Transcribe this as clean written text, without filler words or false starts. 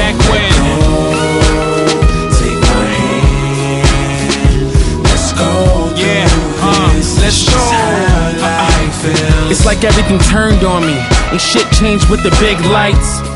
back when. Take my hand, let's go. Yeah, let's go. It's like everything turned on me and shit changed with the big lights.